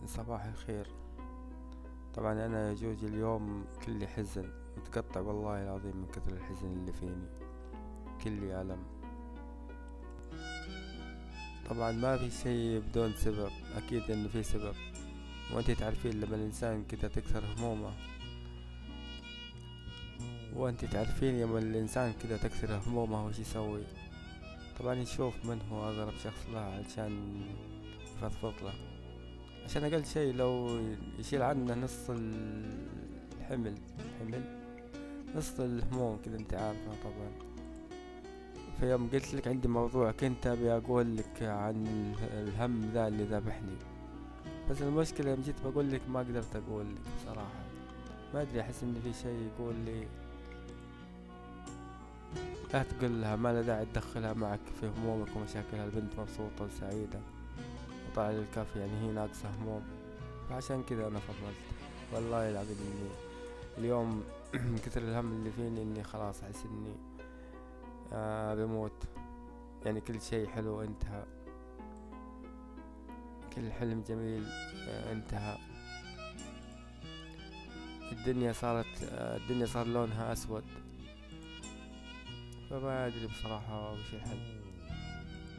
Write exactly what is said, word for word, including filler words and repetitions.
صباح الخير. طبعا انا يا جوجي اليوم كلي حزن، متقطع والله العظيم من كثر الحزن اللي فيني، كلي ألم. طبعا ما في شيء بدون سبب، اكيد ان في سبب. وانت تعرفين لما الانسان كده تكثر همومه، وانت تعرفين لما الانسان كده تكثر همومه وش يسوي؟ طبعا يشوف من هو اقرب شخص له علشان يفضفض له، عشان اقل شيء لو يشيل عنه نص الحمل حمل نص الهموم كذا، انت عارفة طبعا. في يوم قلت لك عندي موضوع كنت ابي اقول لك عن ال- الهم ذا اللي ذبحني، بس المشكلة يوم جيت بقول لك ما قدرت اقول لك بصراحة. ما ادري، احس ان في شيء يقول لي لا تقول لها، ما لا داعي تدخلها معك في همومك ومشاكلها. البنت مبسوطة وسعيدة وطالع للكافي، يعني هي ناقصة هموم. فعشان كذا انا فضلت. والله العظيم اني اليوم من كثر الهم اللي فيني اني خلاص احس اني آه بموت. يعني كل شيء حلو انتهى، كل حلم جميل آه انتهى. الدنيا صارت آه الدنيا صار لونها اسود. فما ادري بصراحة وش الحل.